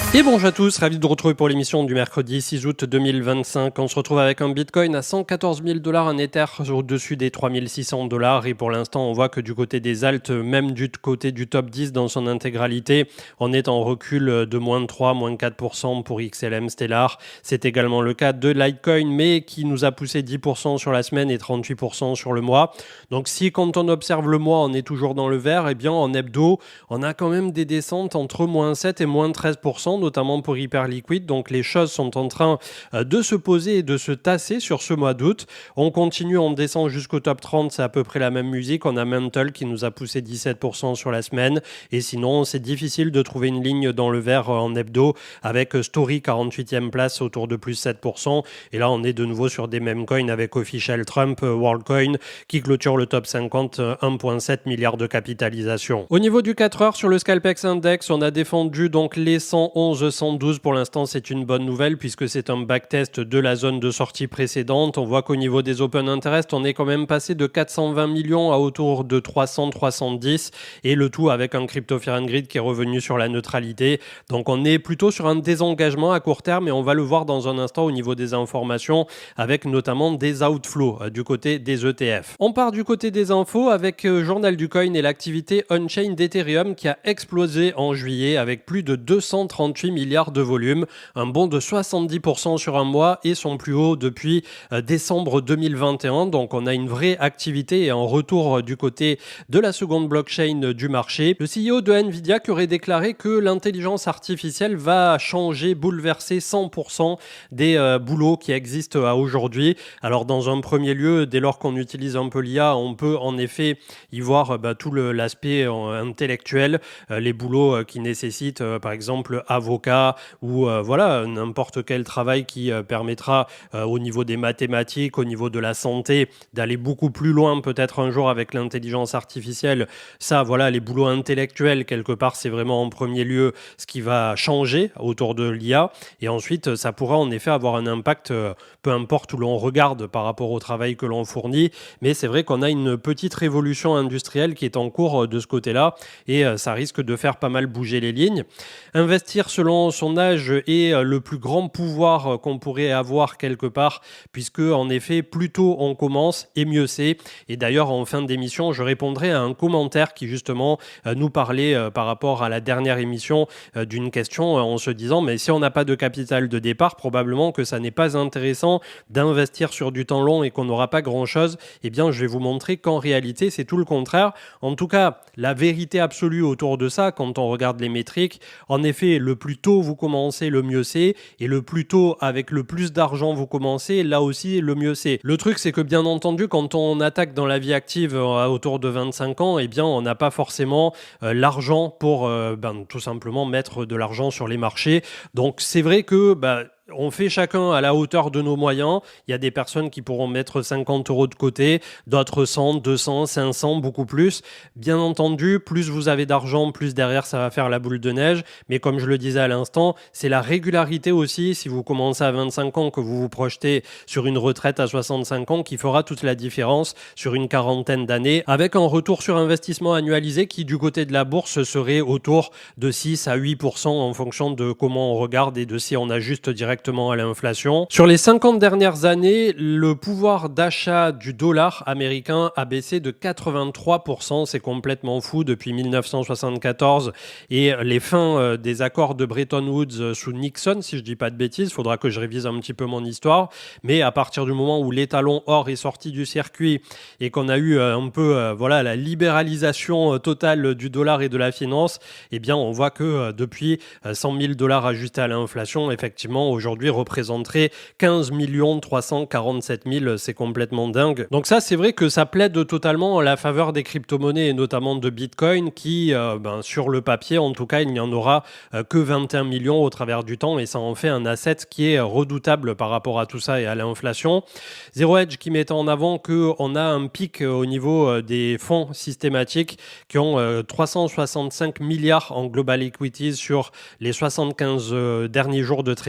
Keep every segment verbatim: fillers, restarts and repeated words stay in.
Et bonjour à tous, ravi de vous retrouver pour l'émission du mercredi six août deux mille vingt-cinq. On se retrouve avec un Bitcoin à cent quatorze mille dollars, un Ether au-dessus des trois mille six cents dollars. Et pour l'instant, on voit que du côté des alts, même du côté du top dix dans son intégralité, on est en recul de moins de trois, moins de quatre pour cent pour X L M Stellar. C'est également le cas de Litecoin, mais qui nous a poussé dix pour cent sur la semaine et trente-huit pour cent sur le mois. Donc si quand on observe le mois, on est toujours dans le vert, eh bien en hebdo, on a quand même des descentes entre moins sept et moins treize pour cent, notamment pour Hyperliquid. Donc les choses sont en train de se poser et de se tasser sur ce mois d'août. On continue, on descend jusqu'au top trente, c'est à peu près la même musique. On a Mantle qui nous a poussé dix-sept pour cent sur la semaine. Et sinon, c'est difficile de trouver une ligne dans le vert en hebdo avec Story quarante-huitième place autour de plus sept pour cent. Et là, on est de nouveau sur des mêmes coins avec Official Trump, WorldCoin qui clôture le top cinquante, un virgule sept milliard de capitalisation. Au niveau du quatre heures sur le Scalpex Index, on a défendu donc les cent onze, cent douze. Pour l'instant, c'est une bonne nouvelle puisque c'est un backtest de la zone de sortie précédente. On voit qu'au niveau des Open Interest, on est quand même passé de quatre cent vingt millions à autour de trois cents, trois cent dix et le tout avec un Crypto Fear and Greed qui est revenu sur la neutralité. Donc on est plutôt sur un désengagement à court terme et on va le voir dans un instant au niveau des informations avec notamment des outflows euh, du côté des E T F. On part du côté des infos avec euh, Journal du Coin et l'activité on-chain d'Ethereum qui a explosé en juillet avec plus de deux cent trente-huit milliards de volume, un bond de soixante-dix pour cent sur un mois et son plus haut depuis euh, décembre deux mille vingt et un. Donc on a une vraie activité et un retour euh, du côté de la seconde blockchain euh, du marché. Le C E O de Nvidia qui aurait déclaré que l'intelligence artificielle va changer, bouleverser cent pour cent des euh, boulots qui existent à aujourd'hui. Alors dans un premier lieu, dès lors qu'on utilise un peu l'I A, on peut en effet y voir euh, bah, tout le, l'aspect euh, intellectuel, euh, les boulots euh, qui nécessitent euh, par exemple avocat ou euh, voilà n'importe quel travail qui euh, permettra euh, au niveau des mathématiques, au niveau de la santé, d'aller beaucoup plus loin peut-être un jour avec l'intelligence artificielle. Ça, voilà, les boulots intellectuels quelque part, c'est vraiment en premier lieu ce qui va changer autour de l'I A et ensuite ça pourra en effet avoir un impact euh, peu importe où l'on regarde par rapport au travail que l'on fournit, mais c'est vrai qu'on a une petite révolution industrielle qui est en cours euh, de ce côté-là et euh, ça risque de faire pas mal bouger les lignes. Investir selon son âge est euh, le plus grand pouvoir euh, qu'on pourrait avoir quelque part, puisque en effet, plus tôt on commence et mieux c'est. Et d'ailleurs, en fin d'émission, je répondrai à un commentaire qui justement euh, nous parlait euh, par rapport à la dernière émission euh, d'une question euh, en se disant, mais si on n'a pas de capital de départ, probablement que ça n'est pas intéressant d'investir sur du temps long et qu'on n'aura pas grand-chose. Eh bien, je vais vous montrer qu'en réalité, c'est tout le contraire. En tout cas, la vérité absolue autour de ça, quand on regarde les métriques, en effet, le plus tôt vous commencez, le mieux c'est. Et le plus tôt, avec le plus d'argent vous commencez, là aussi, le mieux c'est. Le truc, c'est que bien entendu, quand on attaque dans la vie active euh, autour de vingt-cinq ans, eh bien, on n'a pas forcément euh, l'argent pour euh, ben, tout simplement mettre de l'argent sur les marchés. Donc, c'est vrai que... Ben, on fait chacun à la hauteur de nos moyens. Il y a des personnes qui pourront mettre cinquante euros de côté, d'autres cent, deux cents, cinq cents, beaucoup plus. Bien entendu, plus vous avez d'argent, plus derrière ça va faire la boule de neige. Mais comme je le disais à l'instant, c'est la régularité aussi. Si vous commencez à vingt-cinq ans, que vous vous projetez sur une retraite à soixante-cinq ans, qui fera toute la différence sur une quarantaine d'années, avec un retour sur investissement annualisé qui, du côté de la bourse, serait autour de six à huit pour cent en fonction de comment on regarde et de si on ajuste directement à l'inflation. Sur les cinquante dernières années, le pouvoir d'achat du dollar américain a baissé de quatre-vingt-trois pour cent. C'est complètement fou depuis mille neuf cent soixante-quatorze et les fins des accords de Bretton Woods sous Nixon, si je dis pas de bêtises. Il faudra que je révise un petit peu mon histoire. Mais à partir du moment où l'étalon or est sorti du circuit et qu'on a eu un peu voilà, la libéralisation totale du dollar et de la finance, eh bien, on voit que depuis cent mille dollars ajustés à l'inflation, effectivement, aujourd'hui, aujourd'hui représenterait quinze millions trois cent quarante-sept mille, c'est complètement dingue. Donc ça, c'est vrai que ça plaide totalement en la faveur des crypto-monnaies et notamment de Bitcoin qui, euh, ben, sur le papier, en tout cas, il n'y en aura euh, que vingt et un millions au travers du temps et ça en fait un asset qui est redoutable par rapport à tout ça et à l'inflation. Zero Hedge qui met en avant qu'on a un pic au niveau des fonds systématiques qui ont euh, trois cent soixante-cinq milliards en global equities sur les soixante-quinze euh, derniers jours de trading.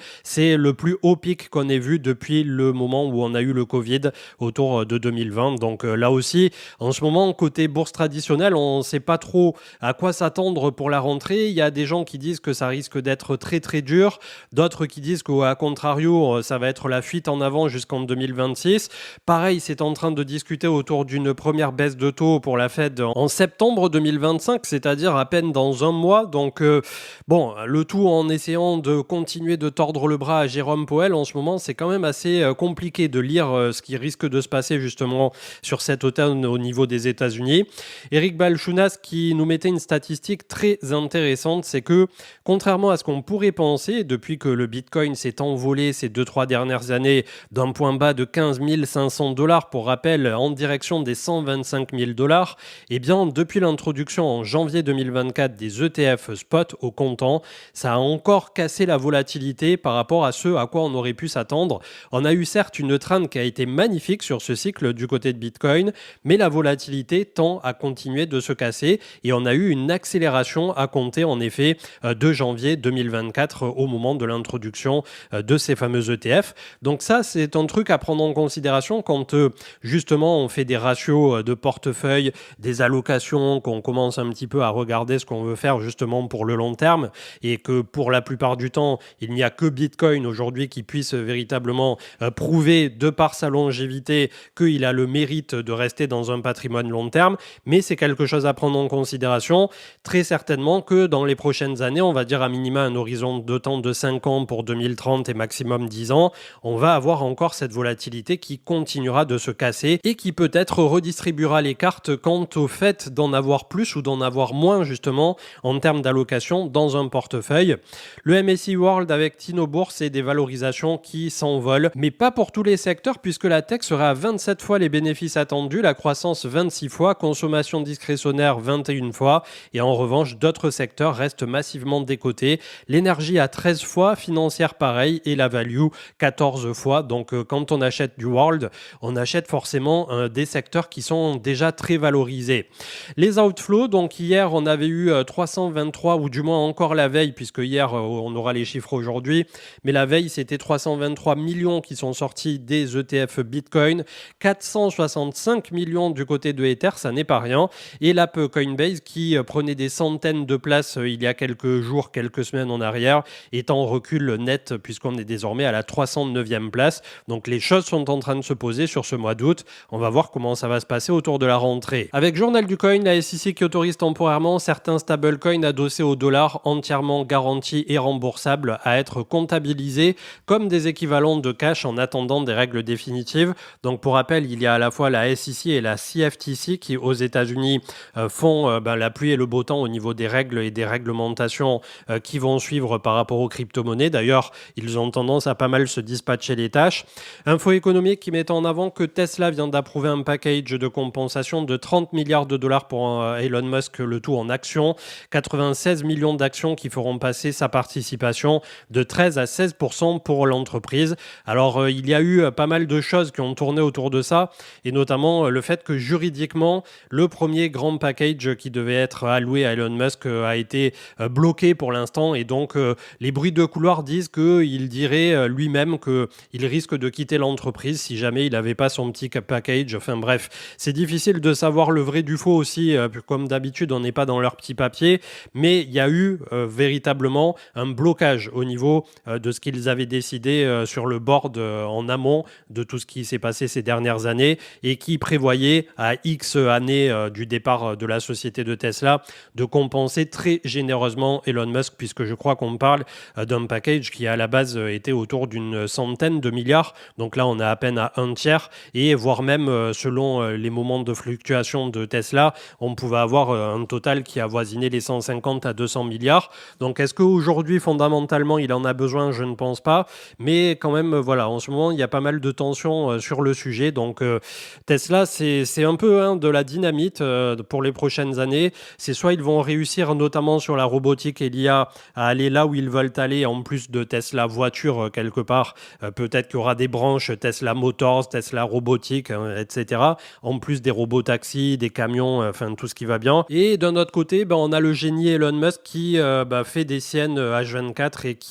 C'est le plus haut pic qu'on ait vu depuis le moment où on a eu le Covid autour de deux mille vingt. Donc euh, là aussi, en ce moment, côté bourse traditionnelle, on ne sait pas trop à quoi s'attendre pour la rentrée. Il y a des gens qui disent que ça risque d'être très très dur, d'autres qui disent qu'à contrario, ça va être la fuite en avant jusqu'en deux mille vingt-six. Pareil, c'est en train de discuter autour d'une première baisse de taux pour la Fed en septembre deux mille vingt-cinq, c'est-à-dire à peine dans un mois. Donc euh, bon, le tout en essayant de continuer de tordre le bras à Jérôme Powell en ce moment, c'est quand même assez euh, compliqué de lire euh, ce qui risque de se passer justement sur cet automne au niveau des États-Unis. Eric Balchunas qui nous mettait une statistique très intéressante, c'est que contrairement à ce qu'on pourrait penser, depuis que le Bitcoin s'est envolé ces deux trois dernières années d'un point bas de quinze mille cinq cents dollars, pour rappel, en direction des cent vingt-cinq mille dollars, eh bien depuis l'introduction en janvier deux mille vingt-quatre des E T F spot au comptant, ça a encore cassé la volatilité par rapport à ce à quoi on aurait pu s'attendre. On a eu certes une trend qui a été magnifique sur ce cycle du côté de Bitcoin, mais la volatilité tend à continuer de se casser et on a eu une accélération à compter en effet de janvier deux mille vingt-quatre au moment de l'introduction de ces fameux E T F. Donc ça, c'est un truc à prendre en considération quand justement on fait des ratios de portefeuille, des allocations, qu'on commence un petit peu à regarder ce qu'on veut faire justement pour le long terme et que pour la plupart du temps, il n'y a que Bitcoin aujourd'hui qui puisse véritablement prouver de par sa longévité qu'il a le mérite de rester dans un patrimoine long terme, mais c'est quelque chose à prendre en considération. Très certainement que dans les prochaines années, on va dire à minima un horizon de temps de cinq ans pour deux mille trente et maximum dix ans, on va avoir encore cette volatilité qui continuera de se casser et qui peut-être redistribuera les cartes quant au fait d'en avoir plus ou d'en avoir moins justement en termes d'allocation dans un portefeuille. Le M S C I World avec Tino Bourse et des valorisations qui s'envolent, mais pas pour tous les secteurs puisque la tech serait à vingt-sept fois les bénéfices attendus, la croissance vingt-six fois, consommation discrétionnaire vingt et une fois et en revanche d'autres secteurs restent massivement décotés. L'énergie à treize fois, financière pareil et la value quatorze fois. Donc euh, quand on achète du World, on achète forcément euh, des secteurs qui sont déjà très valorisés. Les outflows, donc hier on avait eu euh, trois cent vingt-trois ou du moins encore la veille puisque hier euh, on aura les chiffres aujourd'hui, mais la veille c'était trois cent vingt-trois millions qui sont sortis des E T F Bitcoin, quatre cent soixante-cinq millions du côté de Ether, ça n'est pas rien, et l'app Coinbase qui euh, prenait des centaines de places euh, il y a quelques jours, quelques semaines en arrière, est en recul net puisqu'on est désormais à la trois cent neuvième place. Donc les choses sont en train de se poser sur ce mois d'août. On va voir comment ça va se passer autour de la rentrée. Avec Journal du Coin, la S E C qui autorise temporairement certains stablecoins adossés au dollar entièrement garantis et remboursables à être comptabilisés comme des équivalents de cash en attendant des règles définitives. Donc pour rappel, il y a à la fois la S E C et la C F T C qui aux États-Unis euh, font euh, ben, la pluie et le beau temps au niveau des règles et des réglementations euh, qui vont suivre par rapport aux crypto-monnaies. D'ailleurs, ils ont tendance à pas mal se dispatcher les tâches. Info économique qui met en avant que Tesla vient d'approuver un package de compensation de trente milliards de dollars pour euh, Elon Musk, le tout en actions. quatre-vingt-seize millions d'actions qui feront passer sa participation de treize à seize pour cent pour l'entreprise. Alors, euh, il y a eu euh, pas mal de choses qui ont tourné autour de ça, et notamment euh, le fait que juridiquement, le premier grand package qui devait être alloué à Elon Musk euh, a été euh, bloqué pour l'instant, et donc euh, les bruits de couloir disent qu'il dirait euh, lui-même qu'il risque de quitter l'entreprise si jamais il n'avait pas son petit package. Enfin bref, c'est difficile de savoir le vrai du faux aussi, euh, comme d'habitude on n'est pas dans leur petit papier, mais il y a eu euh, véritablement un blocage au niveau euh, de ce qu'ils avaient décidé euh, sur le board euh, en amont de tout ce qui s'est passé ces dernières années et qui prévoyait à X années euh, du départ de la société de Tesla de compenser très généreusement Elon Musk, puisque je crois qu'on parle euh, d'un package qui à la base euh, était autour d'une centaine de milliards. Donc là on est à peine à un tiers et voire même euh, selon euh, les moments de fluctuation de Tesla, on pouvait avoir euh, un total qui avoisinait les cent cinquante à deux cents milliards. Donc est-ce qu'aujourd'hui fondamentalement il en a besoin? Je ne pense pas, mais quand même euh, voilà, en ce moment il y a pas mal de tensions euh, sur le sujet. Donc euh, Tesla c'est, c'est un peu hein, de la dynamite euh, pour les prochaines années. C'est soit ils vont réussir notamment sur la robotique et l'I A à aller là où ils veulent aller, en plus de Tesla voiture euh, quelque part, euh, peut-être qu'il y aura des branches Tesla Motors, Tesla robotique, hein, et cetera. En plus des robots taxis, des camions, euh, enfin tout ce qui va bien. Et d'un autre côté, ben, on a le génie Elon Musk qui euh, bah, fait des siennes H vingt-quatre et qui peut-être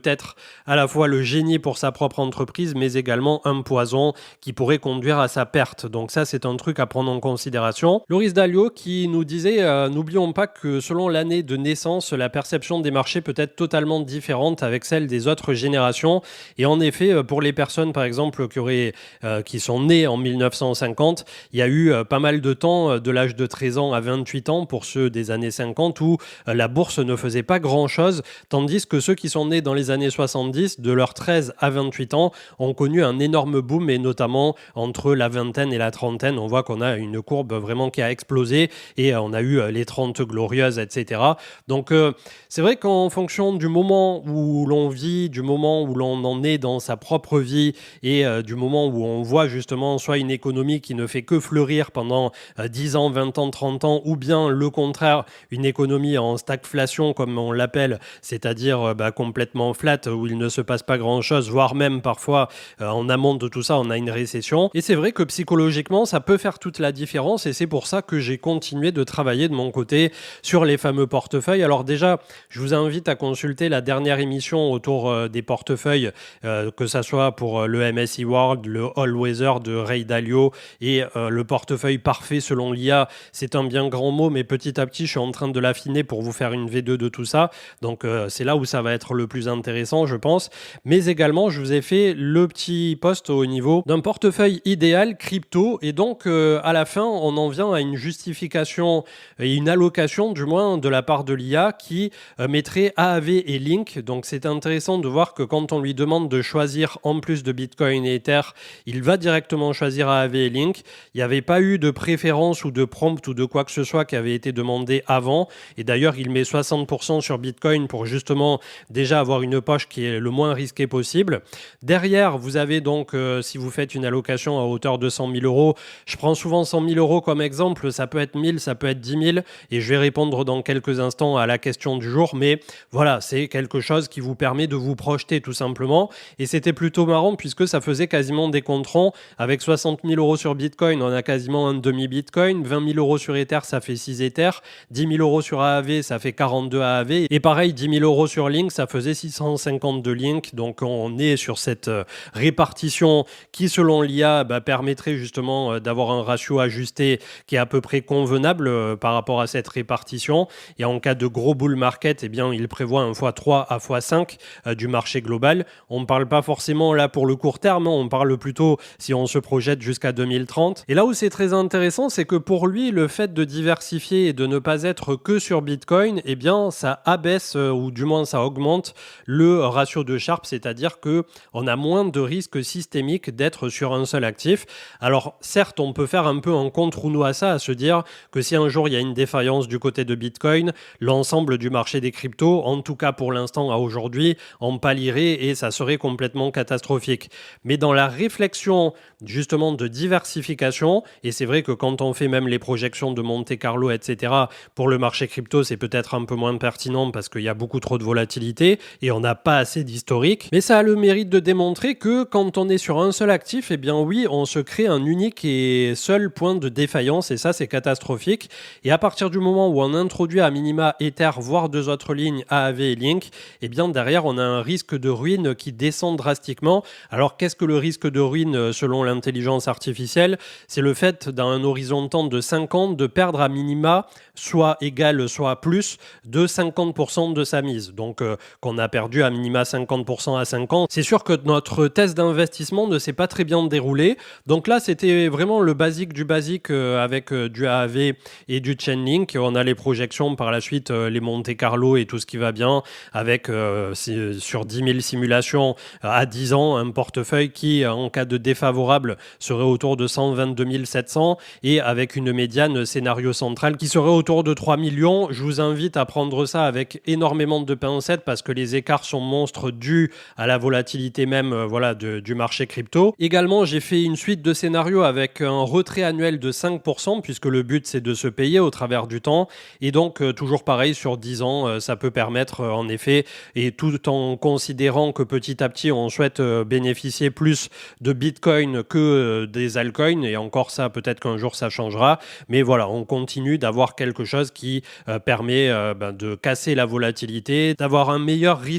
être à la fois le génie pour sa propre entreprise, mais également un poison qui pourrait conduire à sa perte. Donc ça, c'est un truc à prendre en considération. Loris Dalio qui nous disait euh, n'oublions pas que selon l'année de naissance, la perception des marchés peut être totalement différente avec celle des autres générations. Et en effet, pour les personnes, par exemple, qui, auraient, euh, qui sont nées en mille neuf cent cinquante, il y a eu euh, pas mal de temps, euh, de l'âge de treize ans à vingt-huit ans, pour ceux des années cinquante, où euh, la bourse ne faisait pas grand-chose, tandis que ceux qui sont nés dans les années soixante-dix, de leurs treize à vingt-huit ans, ont connu un énorme boom, et notamment entre la vingtaine et la trentaine, on voit qu'on a une courbe vraiment qui a explosé, et euh, on a eu euh, les trente glorieuses, et cetera. Donc euh, c'est vrai qu'en fonction du moment où l'on vit, du moment où l'on en est dans sa propre vie, et euh, du moment où on voit justement soit une économie qui ne fait que fleurir pendant euh, dix ans, vingt ans, trente ans, ou bien le contraire, une économie en stagflation comme on l'appelle, c'est-à-dire euh, bah, complètement flat, où il ne se passe pas grand-chose, voire même parfois euh, en amont de tout ça, on a une récession. Et c'est vrai que psychologiquement, ça peut faire toute la différence, et c'est pour ça que j'ai continué de travailler de mon côté sur les fameux portefeuilles. Alors déjà, je vous invite à consulter la dernière émission autour euh, des portefeuilles, euh, que ça soit pour euh, le M S C I World, le All Weather de Ray Dalio et euh, le portefeuille parfait selon l'I A. C'est un bien grand mot, mais petit à petit, je suis en train de l'affiner pour vous faire une V deux de tout ça. Donc euh, c'est là où ça va être le plus intéressant, je pense. Mais également, je vous ai fait le petit post au niveau d'un portefeuille idéal crypto. Et donc, euh, à la fin, on en vient à une justification et une allocation, du moins, de la part de l'I A qui euh, mettrait A A V et Link. Donc, c'est intéressant de voir que quand on lui demande de choisir en plus de Bitcoin et Ether, il va directement choisir A A V et Link. Il n'y avait pas eu de préférence ou de prompt ou de quoi que ce soit qui avait été demandé avant. Et d'ailleurs, il met soixante pour cent sur Bitcoin pour justement déjà avoir une poche qui est le moins risquée possible. Derrière, vous avez donc, euh, si vous faites une allocation à hauteur de cent mille euros, je prends souvent cent mille euros comme exemple, ça peut être mille, ça peut être dix mille, et je vais répondre dans quelques instants à la question du jour, mais voilà, c'est quelque chose qui vous permet de vous projeter tout simplement, et c'était plutôt marrant puisque ça faisait quasiment des comptes ronds. Avec soixante mille euros sur Bitcoin, on a quasiment un demi-Bitcoin, vingt mille euros sur Ether, ça fait six Ether, dix mille euros sur A A V, ça fait quarante-deux A A V, et pareil, dix mille euros sur Link, ça faisait six cent cinquante-deux Link, donc on est sur cette euh, répartition qui, selon l'I A, bah, permettrait justement euh, d'avoir un ratio ajusté qui est à peu près convenable euh, par rapport à cette répartition, et en cas de gros bull market, eh bien, il prévoit un fois trois à fois cinq euh, du marché global. On ne parle pas forcément là pour le court terme, hein, on parle plutôt si on se projette jusqu'à deux mille trente. Et là où c'est très intéressant, c'est que pour lui, le fait de diversifier et de ne pas être que sur Bitcoin, eh bien, ça abaisse euh, ou du moins ça augmente le ratio de Sharpe, c'est-à-dire que on a moins de risques systémiques d'être sur un seul actif. Alors certes, on peut faire un peu un contre-rouleau à ça, à se dire que si un jour il y a une défaillance du côté de Bitcoin, l'ensemble du marché des cryptos, en tout cas pour l'instant à aujourd'hui, en pâlirait et ça serait complètement catastrophique. Mais dans la réflexion justement de diversification, et c'est vrai que quand on fait même les projections de Monte Carlo, et cetera, pour le marché crypto, c'est peut-être un peu moins pertinent parce qu'il y a beaucoup trop de volatilité et on n'a pas assez d'historique. Mais ça a le mérite de démontrer que quand on est sur un seul actif, eh bien oui, on se crée un unique et seul point de défaillance, et ça c'est catastrophique. Et à partir du moment où on introduit à minima Ether, voire deux autres lignes A A V et Link, eh bien derrière on a un risque de ruine qui descend drastiquement. Alors qu'est-ce que le risque de ruine selon l'intelligence artificielle? C'est le fait d'un horizon de temps de cinq ans de perdre à minima soit égal soit plus de cinquante pour cent de sa mise. Donc euh, qu'on a perdu à minima cinquante pour cent à cinq ans. C'est sûr que notre thèse d'investissement ne s'est pas très bien déroulée. Donc là, c'était vraiment le basique du basique euh, avec euh, du A A V et du Chainlink. On a les projections par la suite, euh, les Monte Carlo et tout ce qui va bien avec euh, sur dix mille simulations euh, à dix ans, un portefeuille qui, en cas de défavorable, serait autour de cent vingt-deux mille sept cents et avec une médiane scénario central qui serait autour de trois millions. Je vous invite à prendre ça avec énormément de pincettes parce que les écarts sont monstres dus à la volatilité même euh, voilà, de, du marché crypto. Également, j'ai fait une suite de scénarios avec un retrait annuel de cinq pour cent puisque le but c'est de se payer au travers du temps, et donc euh, toujours pareil sur dix ans, euh, ça peut permettre euh, en effet, et tout en considérant que petit à petit on souhaite euh, bénéficier plus de Bitcoin que euh, des altcoins, et encore ça peut-être qu'un jour ça changera, mais voilà, on continue d'avoir quelque chose qui euh, permet euh, ben, de casser la volatilité, d'avoir un meilleur risque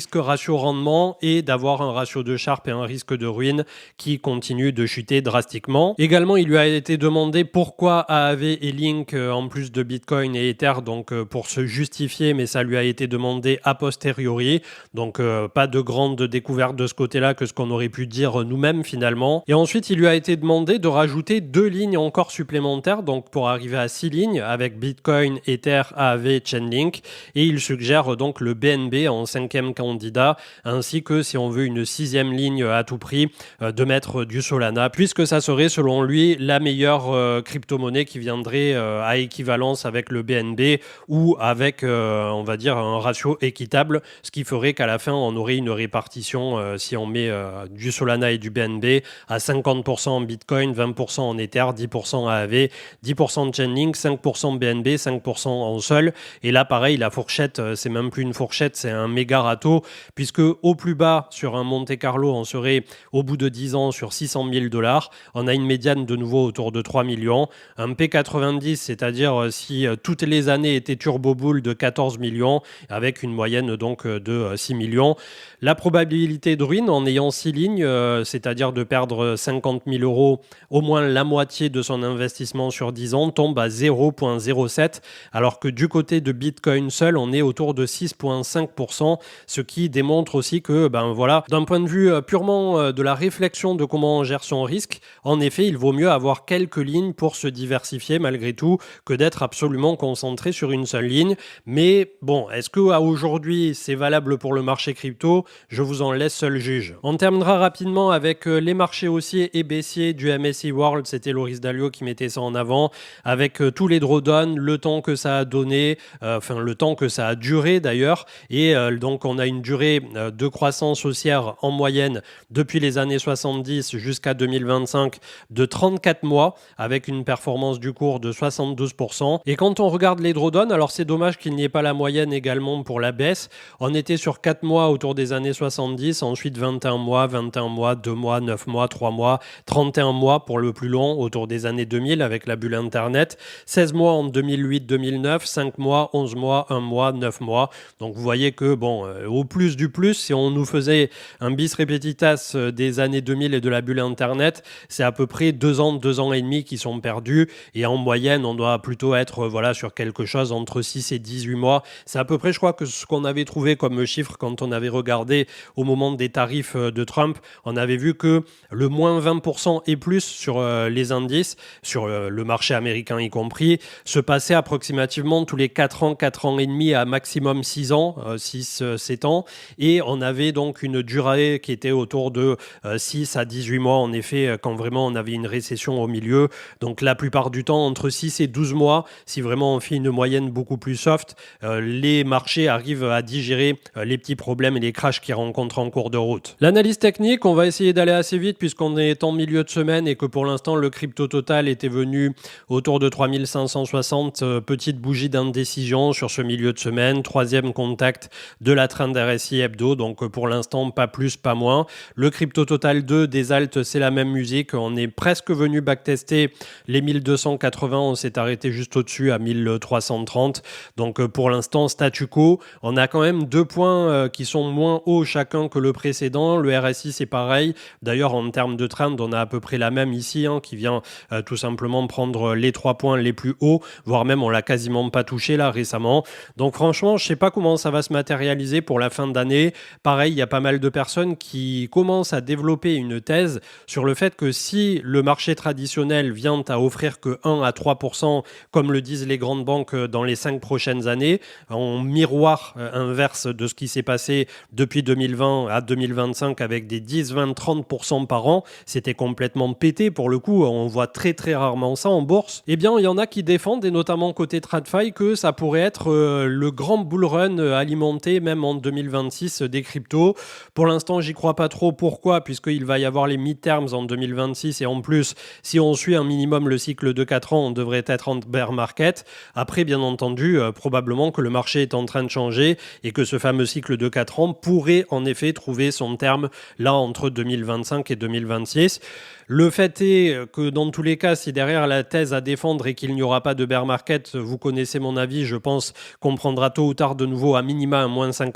risque-ratio rendement et d'avoir un ratio de Sharpe et un risque de ruine qui continue de chuter drastiquement. Également, il lui a été demandé pourquoi A A V et Link euh, en plus de Bitcoin et Ether, donc euh, pour se justifier, mais ça lui a été demandé a posteriori, donc euh, pas de grande découverte de ce côté-là que ce qu'on aurait pu dire nous-mêmes finalement. Et ensuite, il lui a été demandé de rajouter deux lignes encore supplémentaires, donc pour arriver à six lignes avec Bitcoin, Ether, A A V, Chainlink, et il suggère donc le B N B en cinquième candidat, ainsi que si on veut une sixième ligne à tout prix, euh, de mettre du Solana, puisque ça serait selon lui la meilleure euh, crypto-monnaie qui viendrait euh, à équivalence avec le B N B ou avec, euh, on va dire, un ratio équitable, ce qui ferait qu'à la fin, on aurait une répartition, euh, si on met euh, du Solana et du B N B, à cinquante pour cent en Bitcoin, vingt pour cent en Ether, dix pour cent A A V, dix pour cent de Chainlink, cinq pour cent B N B, cinq pour cent en Sol. Et là, pareil, la fourchette, euh, c'est même plus une fourchette, c'est un méga râteau, puisque au plus bas, sur un Monte Carlo, on serait au bout de dix ans sur six cent mille dollars. On a une médiane de nouveau autour de trois millions. Un P quatre-vingt-dix, c'est-à-dire euh, si euh, toutes les années étaient turbo bull, de quatorze millions, avec une moyenne donc euh, de euh, six millions. La probabilité de ruine en ayant six lignes, euh, c'est-à-dire de perdre cinquante mille euros, au moins la moitié de son investissement sur dix ans, tombe à zéro virgule zéro sept, alors que du côté de Bitcoin seul, on est autour de six virgule cinq pour cent, ce qui démontre aussi que, ben voilà, d'un point de vue euh, purement euh, de la réflexion de comment on gère son risque, en effet, il vaut mieux avoir quelques lignes pour se diversifier malgré tout que d'être absolument concentré sur une seule ligne. Mais bon, est-ce qu'à aujourd'hui, c'est valable pour le marché crypto? Je vous en laisse seul juge. On terminera rapidement avec euh, les marchés haussiers et baissiers du M S C I World. C'était Loris Dalio qui mettait ça en avant, avec euh, tous les drawdowns, le temps que ça a donné, euh, enfin le temps que ça a duré d'ailleurs. Et euh, donc on a une durée euh, de croissance haussière en moyenne depuis les années soixante-dix jusqu'à deux mille vingt-cinq de trente-quatre mois, avec une performance du cours de soixante-douze pour cent. Et quand on regarde les drawdowns, alors c'est dommage qu'il n'y ait pas la moyenne également pour la baisse. On était sur quatre mois autour des années soixante-dix, ensuite vingt et un mois, vingt et un mois, deux mois, neuf mois, trois mois, trente et un mois pour le plus long autour des années deux mille avec la bulle Internet, seize mois en deux mille huit deux mille neuf, cinq mois, onze mois, un mois, neuf mois. Donc vous voyez que bon, euh, au plus du plus, si on nous faisait un bis repetitas euh, des années deux mille et de la bulle Internet, c'est à peu près deux ans, deux ans et demi qui sont perdus, et en moyenne, on doit plutôt être euh, voilà, sur quelque chose entre six et dix-huit mois. C'est à peu près, je crois, que ce qu'on avait trouvé comme chiffre quand on avait regardé au moment des tarifs de Trump. On avait vu que le moins vingt pour cent et plus sur euh, les indices, sur euh, le marché américain y compris, se passait approximativement tous les quatre ans, quatre ans et demi à maximum six ans, euh, six, sept ans. Et on avait donc une durée qui était autour de euh, six à dix-huit mois, en effet, quand vraiment on avait une récession au milieu. Donc la plupart du temps, entre six et douze mois, si vraiment on fait une moyenne beaucoup plus soft, euh, les marchés arrivent à digérer euh, les petits problèmes et les crashs qu'ils rencontrent en cours de route. L'analyse technique, on va essayer d'aller assez vite puisqu'on est en milieu de semaine et que pour l'instant le crypto total était venu autour de trois mille cinq cent soixante, euh, petite bougie d'indécision sur ce milieu de semaine, troisième contact de la trend R S I hebdo, donc euh, pour l'instant pas plus pas moins. Le crypto total deux des altes, c'est la même musique, on est presque venu backtester les mille deux cent quatre-vingts, on s'est arrêté juste au-dessus à mille trois cent trente, donc euh, pour l'instant statu quo. On a quand même deux points euh, qui sont moins hauts chacun que le précédent. Le R S I c'est pareil, d'ailleurs en termes de trend on a à peu près la même ici, hein, qui vient euh, tout simplement prendre les trois points les plus hauts, voire même on l'a quasiment pas touché là récemment. Donc franchement je sais pas comment ça va se matérialiser pour la fin d'année. Pareil, il y a pas mal de personnes qui commencent à développer une thèse sur le fait que si le marché traditionnel vient à offrir que un à trois pour cent, comme le disent les grandes banques dans les cinq prochaines années, en miroir inverse de ce qui s'est passé depuis deux mille vingt à deux mille vingt-cinq avec des dix, vingt, trente pour cent par an, c'était complètement pété pour le coup, on voit très très rarement ça en bourse. Eh bien il y en a qui défendent, et notamment côté TradFi, que ça pourrait être euh, le grand bull run alimenté même en deux mille vingt-six des cryptos. Pour l'instant j'y crois pas trop, pourquoi? Puisqu'il va y avoir les midterms en deux mille vingt-six, et en plus si on suit un minimum le cycle de quatre ans, on devrait être en bear market. Après bien entendu, euh, probablement que le marché est en train de changer et que ce fameux cycle de quatre ans pourrait en effet trouver son terme là entre deux mille vingt-cinq et deux mille vingt-six. Le fait est que dans tous les cas, si derrière la thèse à défendre et qu'il n'y aura pas de bear market, vous connaissez mon avis, je pense qu'on prendra tôt ou tard de nouveau à minima un moins cinquante pour cent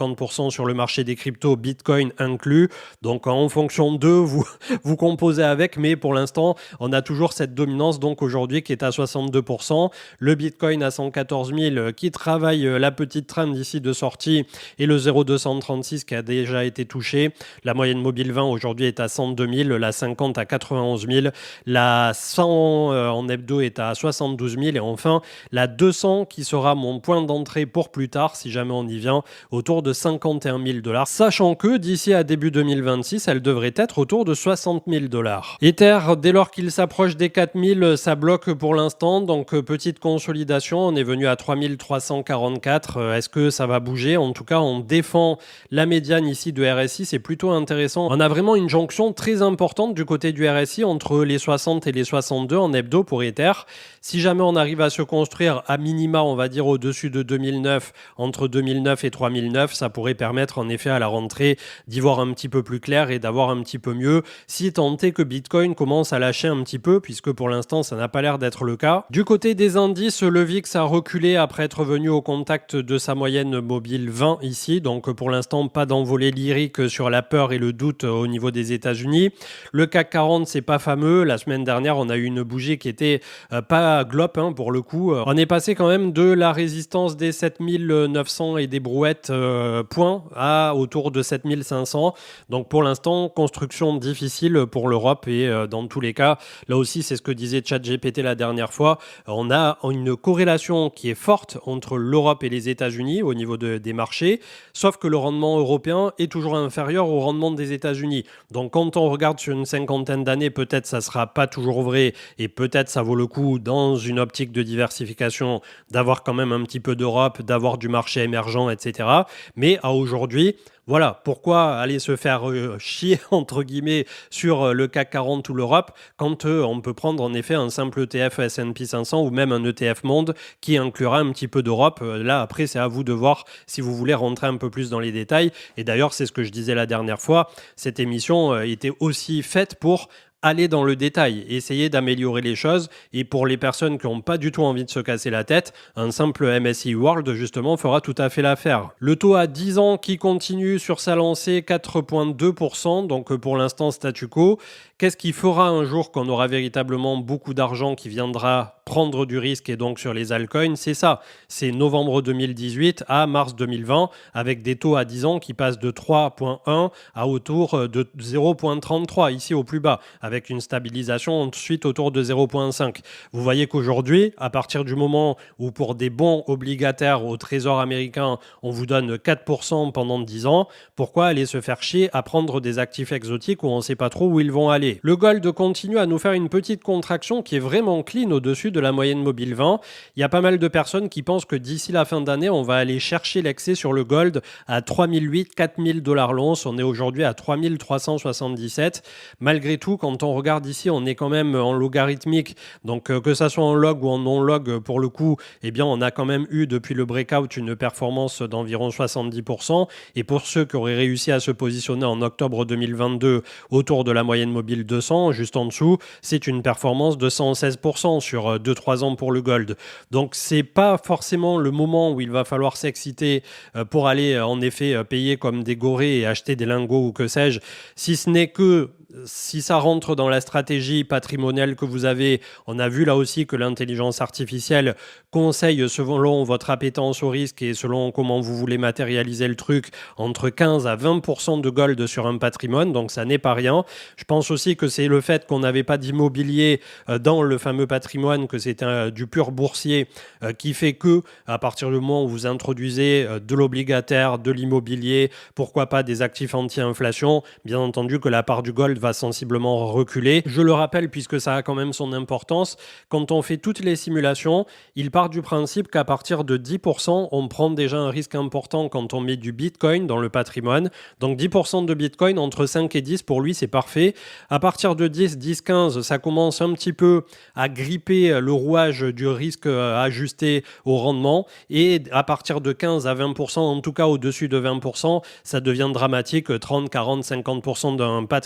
cent sur le marché des cryptos, Bitcoin inclus. Donc en fonction d'eux, vous, vous composez avec, mais pour l'instant, on a toujours cette dominance donc aujourd'hui qui est à soixante-deux pour cent. Le Bitcoin à cent quatorze mille qui travaille la petite trame d'ici de sortie et le zéro deux cent trente-six qui a déjà été touché. La moyenne mobile vingt aujourd'hui est à cent deux mille, la cinquante à quatre-vingt-onze mille, la cent euh, en hebdo est à soixante-douze mille et enfin la deux cents qui sera mon point d'entrée pour plus tard si jamais on y vient autour de cinquante et un mille dollars, sachant que d'ici à début deux mille vingt-six elle devrait être autour de soixante mille dollars. Ether, dès lors qu'il s'approche des quatre mille, ça bloque pour l'instant, donc petite consolidation, on est venu à trois mille trois cent quarante-quatre, est-ce que ça va bouger? En tout cas on défend la médiane ici de R S I, c'est plutôt intéressant. On a vraiment une jonction très importante du côté du R S I entre les soixante et les soixante-deux en hebdo pour Ether. Si jamais on arrive à se construire à minima, on va dire au-dessus de deux mille neuf, entre deux mille neuf et trois mille neuf, ça pourrait permettre en effet à la rentrée d'y voir un petit peu plus clair et d'avoir un petit peu mieux, si tant est que Bitcoin commence à lâcher un petit peu, puisque pour l'instant ça n'a pas l'air d'être le cas. Du côté des indices, le V I X a reculé après être venu au contact de sa moyenne mobile vingt ici, donc pour l'instant pas d'envolée lyrique sur la peur et le doute au niveau des États-Unis. Le C A C quarante, c'est pas fameux. La semaine dernière, on a eu une bougie qui était euh, pas glope hein, pour le coup. On est passé quand même de la résistance des sept mille neuf cents et des brouettes euh, points à autour de sept mille cinq cents. Donc pour l'instant, construction difficile pour l'Europe et euh, dans tous les cas, là aussi, c'est ce que disait ChatGPT la dernière fois. On a une corrélation qui est forte entre l'Europe et les États-Unis au niveau de, des marchés, sauf que le rendement européen est toujours inférieur au rendement des États-Unis. Donc quand on regarde sur une cinquantaine d'années, peut-être ça sera pas toujours vrai et peut-être ça vaut le coup dans une optique de diversification d'avoir quand même un petit peu d'Europe, d'avoir du marché émergent, et cetera. Mais à aujourd'hui, voilà, pourquoi aller se faire euh, chier, entre guillemets, sur euh, le C A C quarante ou l'Europe, quand euh, on peut prendre en effet un simple E T F S and P cinq cents ou même un E T F Monde qui inclura un petit peu d'Europe. Euh, là, après, c'est à vous de voir si vous voulez rentrer un peu plus dans les détails. Et d'ailleurs, c'est ce que je disais la dernière fois, cette émission euh, était aussi faite pour aller dans le détail, essayer d'améliorer les choses et pour les personnes qui n'ont pas du tout envie de se casser la tête, un simple M S C I World justement fera tout à fait l'affaire. Le taux à dix ans qui continue sur sa lancée, quatre virgule deux pour cent, donc pour l'instant statu quo. Qu'est-ce qui fera un jour qu'on aura véritablement beaucoup d'argent qui viendra prendre du risque et donc sur les altcoins? C'est ça, c'est novembre deux mille dix-huit à mars deux mille vingt avec des taux à dix ans qui passent de trois virgule un à autour de zéro virgule trente-trois ici au plus bas, avec une stabilisation ensuite autour de zéro virgule cinq. Vous voyez qu'aujourd'hui, à partir du moment où pour des bons obligataires au trésor américain, on vous donne quatre pour cent pendant dix ans, pourquoi aller se faire chier à prendre des actifs exotiques où on ne sait pas trop où ils vont aller? Le gold continue à nous faire une petite contraction qui est vraiment clean au-dessus de la moyenne mobile vingt. Il y a pas mal de personnes qui pensent que d'ici la fin d'année, on va aller chercher l'excès sur le gold à trois mille huit, quatre mille dollars l'once. On est aujourd'hui à trois mille trois cent soixante-dix-sept. Malgré tout, quand on regarde ici, on est quand même en logarithmique. Donc euh, que ça soit en log ou en non-log, pour le coup, eh bien, on a quand même eu depuis le breakout une performance d'environ soixante-dix pour cent. Et pour ceux qui auraient réussi à se positionner en octobre deux mille vingt-deux autour de la moyenne mobile deux cents, juste en dessous, c'est une performance de cent seize pour cent sur deux trois ans pour le gold. Donc c'est pas forcément le moment où il va falloir s'exciter pour aller en effet payer comme des gorées et acheter des lingots ou que sais-je, si ce n'est que si ça rentre dans la stratégie patrimoniale que vous avez. On a vu là aussi que l'intelligence artificielle conseille, selon votre appétence au risque et selon comment vous voulez matérialiser le truc, entre quinze à vingt pour cent de gold sur un patrimoine, donc ça n'est pas rien. Je pense aussi que c'est le fait qu'on n'avait pas d'immobilier dans le fameux patrimoine, que c'était du pur boursier, qui fait que à partir du moment où vous introduisez de l'obligataire, de l'immobilier, pourquoi pas des actifs anti-inflation, bien entendu que la part du gold va sensiblement reculer. Je le rappelle puisque ça a quand même son importance, quand on fait toutes les simulations, il part du principe qu'à partir de dix pour cent, on prend déjà un risque important quand on met du Bitcoin dans le patrimoine. Donc dix pour cent de Bitcoin, entre cinq et dix, pour lui, c'est parfait. À partir de dix, dix, quinze, ça commence un petit peu à gripper le rouage du risque ajusté au rendement. Et à partir de quinze à vingt pour cent, en tout cas au-dessus de vingt pour cent, ça devient dramatique, trente, quarante, cinquante pour cent d'un patrimoine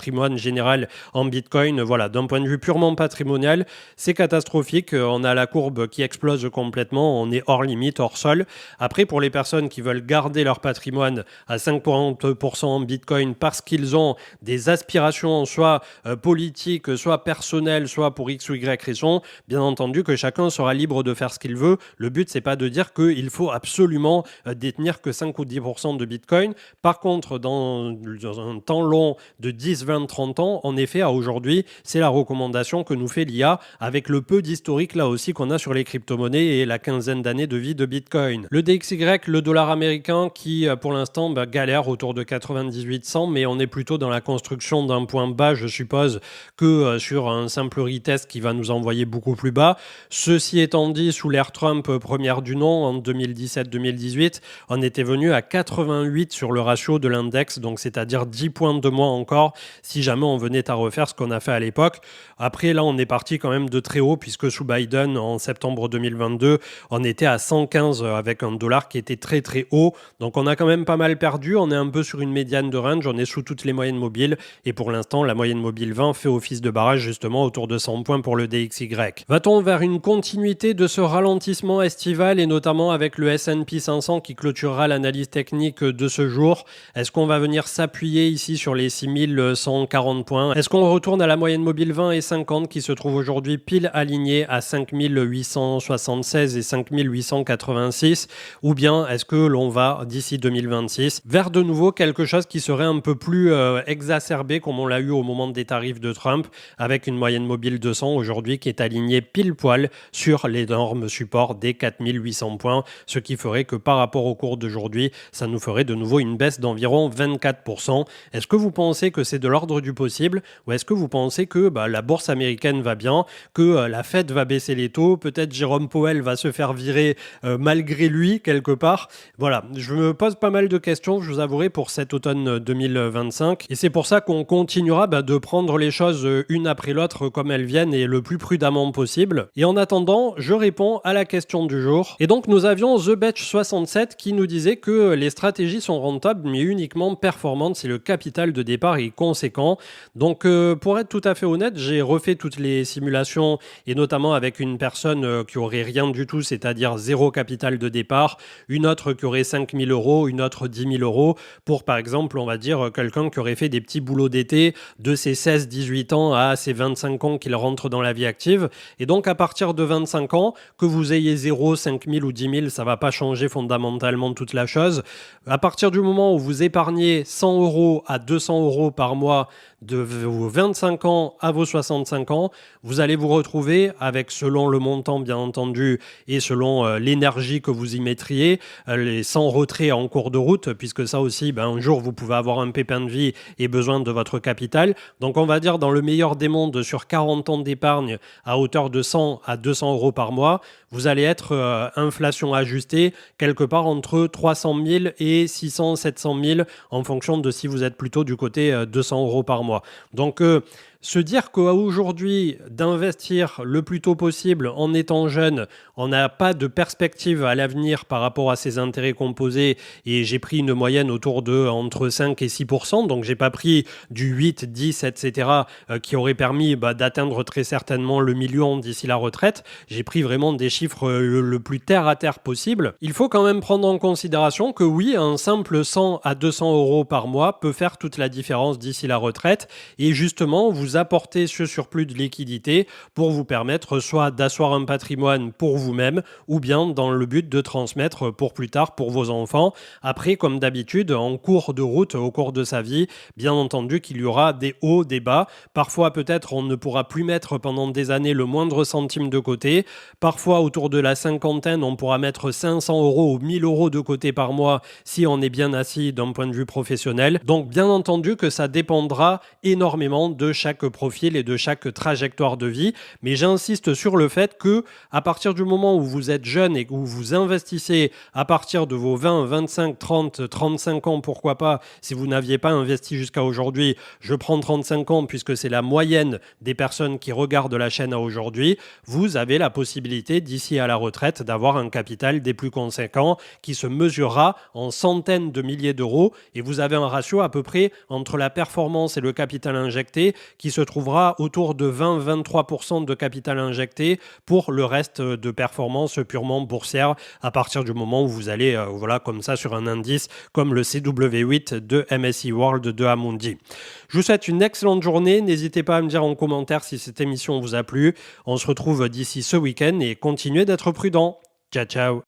général en Bitcoin. Voilà, d'un point de vue purement patrimonial, c'est catastrophique. On a la courbe qui explose complètement. On est hors limite, hors sol. Après, pour les personnes qui veulent garder leur patrimoine à cinquante pour cent en Bitcoin parce qu'ils ont des aspirations soit euh, politiques, soit personnelles, soit pour X ou Y raison, bien entendu que chacun sera libre de faire ce qu'il veut. Le but, c'est pas de dire qu'il faut absolument euh, détenir que cinq ou dix pour cent de Bitcoin. Par contre, dans, dans un temps long de dix, vingt, trente ans, en effet, à aujourd'hui, c'est la recommandation que nous fait l'I A avec le peu d'historique là aussi qu'on a sur les crypto-monnaies et la quinzaine d'années de vie de Bitcoin. Le D X Y, le dollar américain qui pour l'instant bah, galère autour de quatre-vingt-dix-huit cents, mais on est plutôt dans la construction d'un point bas, je suppose, que euh, sur un simple retest qui va nous envoyer beaucoup plus bas. Ceci étant dit, sous l'ère Trump, euh, première du nom, en deux mille dix-sept deux mille dix-huit, on était venu à quatre-vingt-huit sur le ratio de l'index, donc c'est-à-dire dix points de moins encore si jamais on venait à refaire ce qu'on a fait à l'époque. Après, là, on est parti quand même de très haut, puisque sous Biden, en septembre deux mille vingt-deux, on était à cent quinze avec un dollar qui était très très haut. Donc on a quand même pas mal perdu. On est un peu sur une médiane de range. On est sous toutes les moyennes mobiles. Et pour l'instant, la moyenne mobile vingt fait office de barrage justement autour de cent points pour le D X Y. Va-t-on vers une continuité de ce ralentissement estival et notamment avec le S and P cinq cents qui clôturera l'analyse technique de ce jour? Est-ce qu'on va venir s'appuyer ici sur les six mille cent quarante points? Est-ce qu'on retourne à la moyenne mobile vingt et cinquante qui se trouve aujourd'hui pile alignée à cinq mille huit cent soixante-seize et cinq mille huit cent quatre-vingt-six? Ou bien est-ce que l'on va d'ici deux mille vingt-six vers de nouveau quelque chose qui serait un peu plus euh, exacerbé comme on l'a eu au moment des tarifs de Trump avec une moyenne mobile deux cents aujourd'hui qui est alignée pile poil sur l'énorme support des quatre mille huit cents points, ce qui ferait que par rapport au cours d'aujourd'hui, ça nous ferait de nouveau une baisse d'environ vingt-quatre pour cent. Est-ce que vous pensez que c'est de l'ordre du possible ou est-ce que vous pensez que bah, la bourse américaine va bien, que euh, la Fed va baisser les taux, peut-être Jérôme Powell va se faire virer euh, malgré lui quelque part? Voilà, je me pose pas mal de questions, je vous avouerai, pour cet automne deux mille vingt-cinq et c'est pour ça qu'on continuera bah, de prendre les choses une après l'autre comme elles viennent et le plus prudemment possible. Et en attendant, je réponds à la question du jour. Et donc nous avions The Betch soixante-sept qui nous disait que les stratégies sont rentables mais uniquement performantes si le capital de départ est conséquent. Donc euh, pour être tout à fait honnête, j'ai refait toutes les simulations et notamment avec une personne euh, qui aurait rien du tout, c'est-à-dire zéro capital de départ, une autre qui aurait cinq mille euros, une autre dix mille euros, pour par exemple, on va dire, quelqu'un qui aurait fait des petits boulots d'été de ses seize dix-huit ans à ses vingt-cinq ans qu'il rentre dans la vie active. Et donc à partir de vingt-cinq ans, que vous ayez zéro, cinq mille ou dix mille, ça ne va pas changer fondamentalement toute la chose. À partir du moment où vous épargnez cent euros à deux cents euros par mois de vos vingt-cinq ans à vos soixante-cinq ans, vous allez vous retrouver avec, selon le montant bien entendu et selon euh, l'énergie que vous y mettriez, euh, les cent retraits en cours de route, puisque ça aussi, ben, un jour vous pouvez avoir un pépin de vie et besoin de votre capital. Donc on va dire dans le meilleur des mondes, sur quarante ans d'épargne à hauteur de cent à deux cents euros par mois, vous allez être euh, inflation ajustée quelque part entre trois cent mille et six cents, sept cent mille en fonction de si vous êtes plutôt du côté euh, deux cents euros par mois. Donc euh, se dire qu'aujourd'hui, d'investir le plus tôt possible en étant jeune, on n'a pas de perspective à l'avenir par rapport à ses intérêts composés et j'ai pris une moyenne autour de entre cinq et six pour cent, donc j'ai pas pris du huit, dix, et cetera euh, qui aurait permis bah, d'atteindre très certainement le million d'ici la retraite. J'ai pris vraiment des chiffres euh, le, le plus terre à terre possible. Il faut quand même prendre en considération que oui, un simple cent à deux cents euros par mois peut faire toute la différence d'ici la retraite et justement vous apporter ce surplus de liquidité pour vous permettre soit d'asseoir un patrimoine pour vous-même ou bien dans le but de transmettre pour plus tard pour vos enfants. Après, comme d'habitude, en cours de route, au cours de sa vie, bien entendu qu'il y aura des hauts, des bas. Parfois, peut-être, on ne pourra plus mettre pendant des années le moindre centime de côté. Parfois, autour de la cinquantaine, on pourra mettre cinq cents euros ou mille euros de côté par mois si on est bien assis d'un point de vue professionnel. Donc, bien entendu que ça dépendra énormément de chaque chaque profil et de chaque trajectoire de vie. Mais j'insiste sur le fait que à partir du moment où vous êtes jeune et que vous vous investissez à partir de vos vingt, vingt-cinq, trente, trente-cinq ans, pourquoi pas, si vous n'aviez pas investi jusqu'à aujourd'hui, je prends trente-cinq ans puisque c'est la moyenne des personnes qui regardent la chaîne à aujourd'hui, vous avez la possibilité d'ici à la retraite d'avoir un capital des plus conséquents qui se mesurera en centaines de milliers d'euros et vous avez un ratio à peu près entre la performance et le capital injecté qui se trouvera autour de vingt à vingt-trois pour cent de capital injecté pour le reste de performance purement boursière à partir du moment où vous allez euh, voilà, comme ça sur un indice comme le C W huit de M S C I World de Amundi. Je vous souhaite une excellente journée. N'hésitez pas à me dire en commentaire si cette émission vous a plu. On se retrouve d'ici ce week-end et continuez d'être prudents. Ciao, ciao.